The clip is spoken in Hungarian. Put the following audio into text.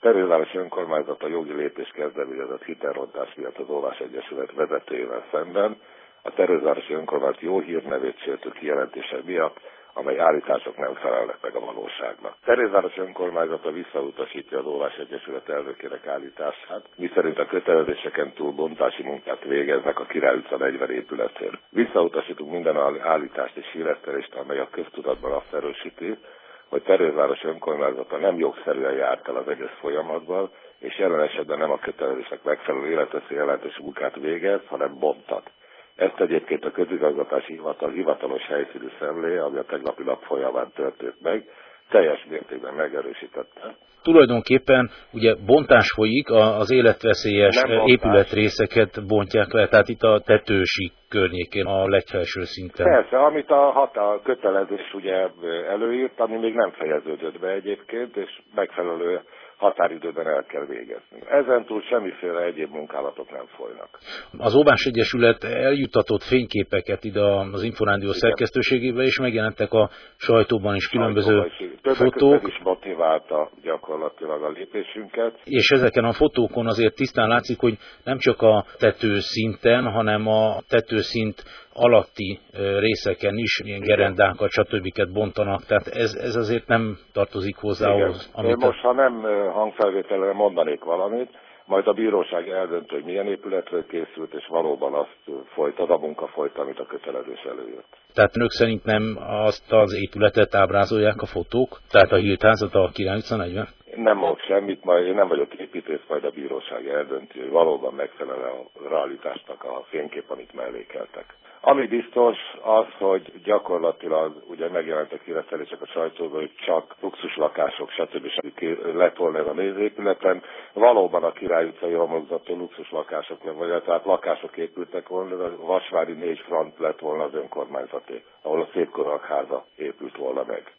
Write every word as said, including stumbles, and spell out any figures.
Terővárosi Önkormányzat a jogi lépés kezdeményezett hitelrontás miatt az Óvás Egyesület vezetőjével szemben, a Terővárosi Önkormányzat jó hírnevét sértő kijelentése miatt, amely állítások nem felelnek meg a valóságnak. Terővárosi Önkormányzata visszautasítja az Óvás Egyesület elnökének állítását, miszerint a kötelezéseken túl bontási munkát végeznek a Király utca negyven épületén. Visszautasítunk minden állítást és híresztelést, amely a köztudatban azt erősíti, hogy Terővárosi Önkormányzata nem jogszerűen járt el az egész folyamatban, és jelen esetben nem a kötelezések megfelelő életveszély jelentős munkát végez, hanem bontat. Ezt egyébként a közigazgatási hivatal hivatalos helyszíni szemléje, ami a tegnapi nap folyamán történt meg, teljes mértékben megerősítette. Tulajdonképpen ugye bontás folyik, az életveszélyes épületrészeket bontják le, tehát itt a tetősík környékén, a legfelső szinten. Persze, amit a határ kötelezés ugye előírt, ami még nem fejeződött be egyébként, és megfelelő határidőben el kell végezni. Ezentúl semmiféle egyéb munkálatok nem folynak. Az Óvás Egyesület eljutatott fényképeket ide az Inforádió szerkesztőségébe, és megjelentek a sajtóban is különböző fotók. Ez is motiválta gyakorlatilag a lépésünket. És ezeken a fotókon azért tisztán látszik, hogy nem csak a tetőszinten, hanem a tetőszint alatti részeken is ilyen gerendákat, stb. Bontanak, tehát ez, ez azért nem tartozik hozzá ahhoz. Amit most, ha nem hangfelvételre mondanék valamit, majd a bíróság eldöntő, hogy milyen épületről készült, és valóban azt folyt, az a munka folyt, amit a kötelezés előjött. Tehát önök szerint nem azt az épületet ábrázolják a fotók? Tehát a Hídházat, a Király utca negyven? Nem mondok semmit, majd én nem vagyok építész, majd a bíróság eldönti, hogy valóban megfelel a realitásnak a fénykép, amit mellékeltek. Ami biztos az, hogy gyakorlatilag ugye megjelentek híresztelések a sajtóban, hogy csak luxuslakások, stb. Lett volna ez a nézőépületen. Valóban a Király utcai homlokzattól luxuslakások nem vagy, tehát lakások épültek volna, a Vasvári négy front lett volna az önkormányzaté, ahol a Szépkorak háza épült volna meg.